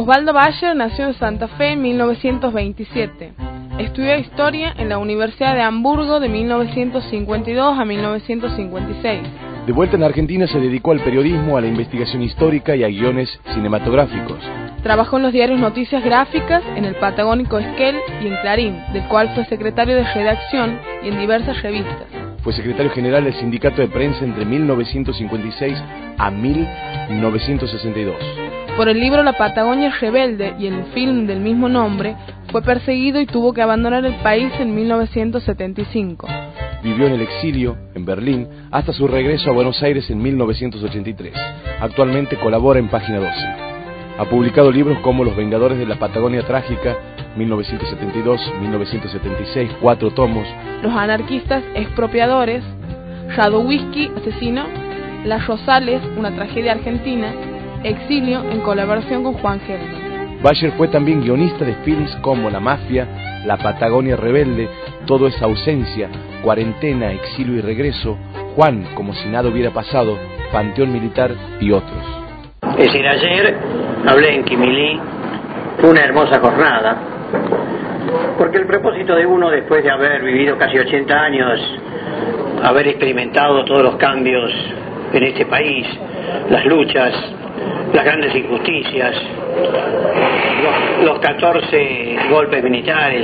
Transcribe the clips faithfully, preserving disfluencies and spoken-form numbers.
Osvaldo Bayer nació en Santa Fe en mil novecientos veintisiete. Estudió Historia en la Universidad de Hamburgo de mil novecientos cincuenta y dos a mil novecientos cincuenta y seis. De vuelta en Argentina se dedicó al periodismo, a la investigación histórica y a guiones cinematográficos. Trabajó en los diarios Noticias Gráficas, en el patagónico Esquel y en Clarín, del cual fue secretario de redacción y en diversas revistas. Fue secretario general del Sindicato de Prensa entre mil novecientos cincuenta y seis a mil novecientos sesenta y dos. Por el libro La Patagonia Rebelde y el film del mismo nombre, fue perseguido y tuvo que abandonar el país en mil novecientos setenta y cinco. Vivió en el exilio, en Berlín, hasta su regreso a Buenos Aires en mil novecientos ochenta y tres. Actualmente colabora en Página doce. Ha publicado libros como Los Vengadores de la Patagonia Trágica, mil novecientos setenta y dos a mil novecientos setenta y seis, cuatro tomos. Los anarquistas expropiadores, Radowisky, asesino, Las Rosales, una tragedia argentina, Exilio, en colaboración con Juan Gelman. Bayer fue también guionista de films como La Mafia, La Patagonia Rebelde, Todo es ausencia, Cuarentena, Exilio y Regreso, Juan, como si nada hubiera pasado, Panteón Militar y otros. Es decir, ayer hablé en Quimilí, fue una hermosa jornada, porque el propósito de uno, después de haber vivido casi ochenta años, haber experimentado todos los cambios en este país, las luchas, las grandes injusticias, los, los catorce golpes militares,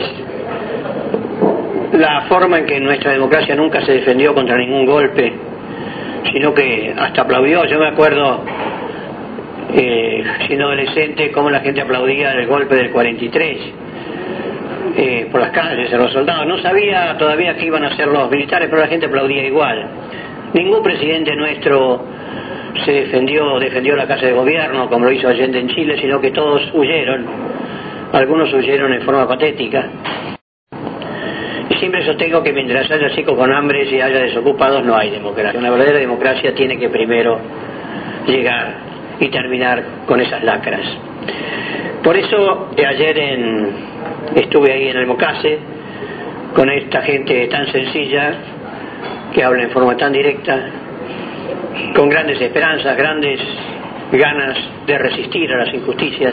la forma en que nuestra democracia nunca se defendió contra ningún golpe, sino que hasta aplaudió. Yo me acuerdo, eh, siendo adolescente, cómo la gente aplaudía el golpe del cuarenta y tres, eh, por las calles, a los soldados. No sabía todavía qué iban a hacer los militares, pero la gente aplaudía igual. Ningún presidente nuestro se defendió, defendió la casa de gobierno, como lo hizo Allende en Chile, sino que todos huyeron. Algunos huyeron en forma patética. Y siempre sostengo que mientras haya chicos con hambre y haya desocupados, no hay democracia. Una verdadera democracia tiene que primero llegar y terminar con esas lacras. Por eso ayer en, estuve ahí en el Mocase con esta gente tan sencilla, que habla en forma tan directa, con grandes esperanzas, grandes ganas de resistir a las injusticias.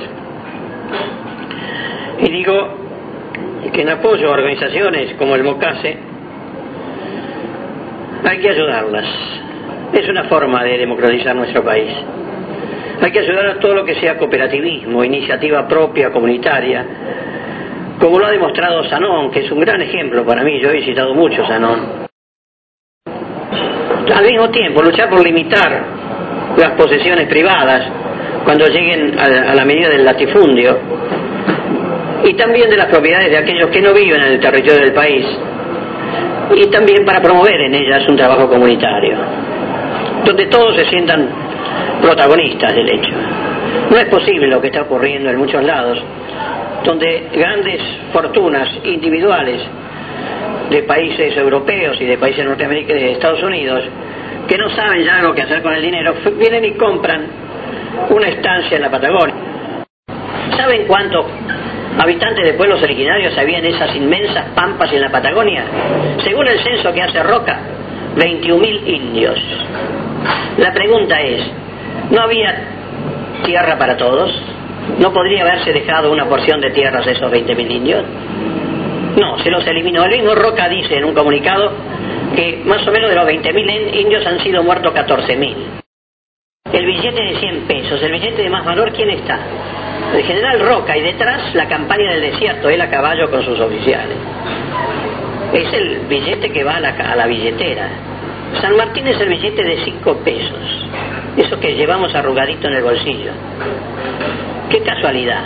Y digo que en apoyo a organizaciones como el Mocase hay que ayudarlas. Es una forma de democratizar nuestro país. Hay que ayudar a todo lo que sea cooperativismo, iniciativa propia, comunitaria, como lo ha demostrado Sanón, que es un gran ejemplo para mí. Yo he visitado mucho Sanón. Al mismo tiempo, luchar por limitar las posesiones privadas cuando lleguen a, a la medida del latifundio, y también de las propiedades de aquellos que no viven en el territorio del país, y también para promover en ellas un trabajo comunitario, donde todos se sientan protagonistas del hecho. No es posible lo que está ocurriendo en muchos lados, donde grandes fortunas individuales de países europeos y de países norteamericanos, de Estados Unidos, que no saben ya lo que hacer con el dinero, vienen y compran una estancia en la Patagonia. ¿Saben cuántos habitantes de pueblos originarios había en esas inmensas pampas en la Patagonia? Según el censo que hace Roca, veintiún mil indios. La pregunta es, ¿no había tierra para todos? ¿No podría haberse dejado una porción de tierras a esos veinte mil indios? No, se los eliminó. El mismo Roca dice en un comunicado que más o menos de los veinte mil indios han sido muertos catorce mil. El billete de cien pesos, el billete de más valor, ¿quién está? El general Roca, y detrás la campaña del desierto, él a caballo con sus oficiales. Es el billete que va a la, a la billetera. San Martín es el billete de cinco pesos, eso que llevamos arrugadito en el bolsillo. Qué casualidad.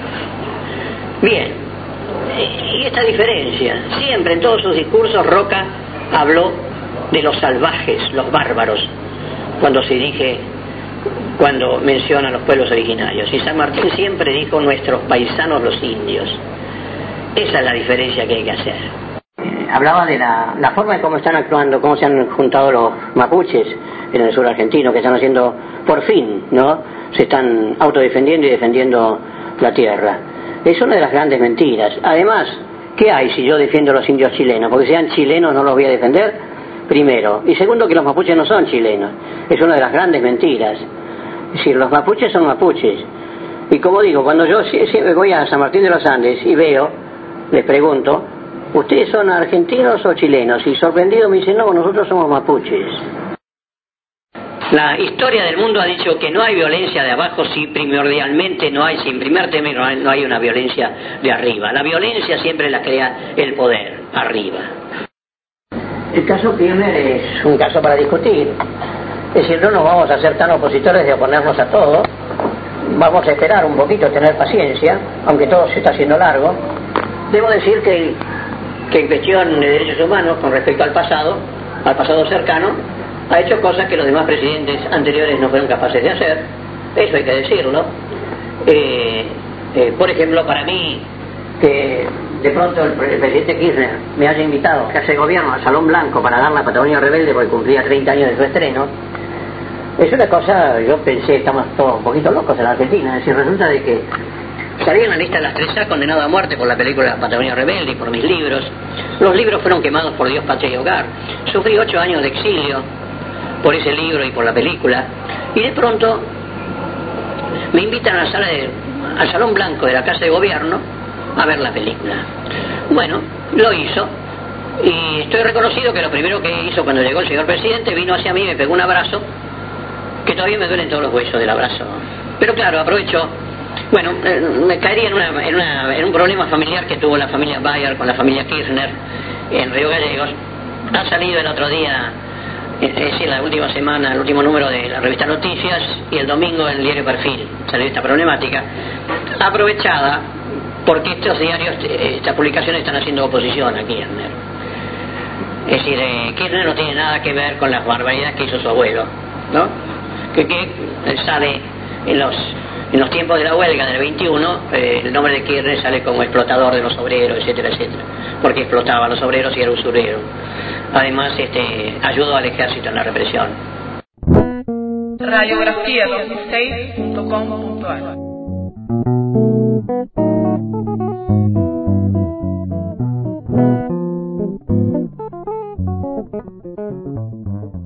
Bien, y esta diferencia, siempre en todos sus discursos Roca habló de los salvajes, los bárbaros, cuando se dirige, cuando menciona a los pueblos originarios. Y San Martín siempre dijo nuestros paisanos los indios. Esa es la diferencia que hay que hacer. Eh, hablaba de la, la forma de cómo están actuando, cómo se han juntado los mapuches en el sur argentino, que están haciendo, por fin, ¿no? Se están autodefendiendo y defendiendo la tierra. Es una de las grandes mentiras. Además, ¿qué hay si yo defiendo a los indios chilenos? Porque sean chilenos no los voy a defender, primero. Y segundo, que los mapuches no son chilenos. Es una de las grandes mentiras. Es decir, los mapuches son mapuches. Y como digo, cuando yo siempre voy a San Martín de los Andes y veo, les pregunto, ¿ustedes son argentinos o chilenos? Y sorprendido me dicen, no, nosotros somos mapuches. La historia del mundo ha dicho que no hay violencia de abajo si primordialmente no hay, si en primer término no hay una violencia de arriba. La violencia siempre la crea el poder, arriba. El caso Kirchner es un caso para discutir. Es decir, no nos vamos a hacer tan opositores de oponernos a todo. Vamos a esperar un poquito, tener paciencia, aunque todo se está haciendo largo. Debo decir que, que en cuestión de derechos humanos, con respecto al pasado, al pasado cercano, ha hecho cosas que los demás presidentes anteriores no fueron capaces de hacer. Eso hay que decirlo. Eh, eh, por ejemplo, para mí, que de pronto el, el presidente Kirchner me haya invitado a hacer gobierno al Salón Blanco para dar la Patagonia Rebelde porque cumplía treinta años de su estreno, es una cosa, yo pensé, estamos todos un poquito locos en la Argentina. Es decir, resulta de que salí en la lista de las tres A condenado a muerte por la película Patagonia Rebelde y por mis libros. Los libros fueron quemados por Dios, Patria y Hogar. Sufrí ocho años de exilio por ese libro y por la película. Y de pronto me invitan a la sala de, al Salón Blanco de la Casa de Gobierno a ver la película. Bueno, lo hizo. Y estoy reconocido que lo primero que hizo cuando llegó el señor presidente, vino hacia mí y me pegó un abrazo, que todavía me duelen todos los huesos del abrazo. Pero claro, aprovecho. Bueno, eh, me caería en, una, en, una, en un problema familiar que tuvo la familia Bayer con la familia Kirchner en Río Gallegos. Ha salido el otro día, es decir, la última semana, el último número de la revista Noticias, y el domingo el diario Perfil salió esta problemática, aprovechada porque estos diarios, estas publicaciones están haciendo oposición a Kirchner. Es decir, eh, Kirchner no tiene nada que ver con las barbaridades que hizo su abuelo, ¿no? Que, que sale en los en los tiempos de la huelga del veintiuno, eh, el nombre de Kirchner sale como explotador de los obreros, etcétera, etcétera, porque explotaba a los obreros y era usurero. Además, este, ayudó al ejército en la represión. radiografía dos mil seis punto com punto a r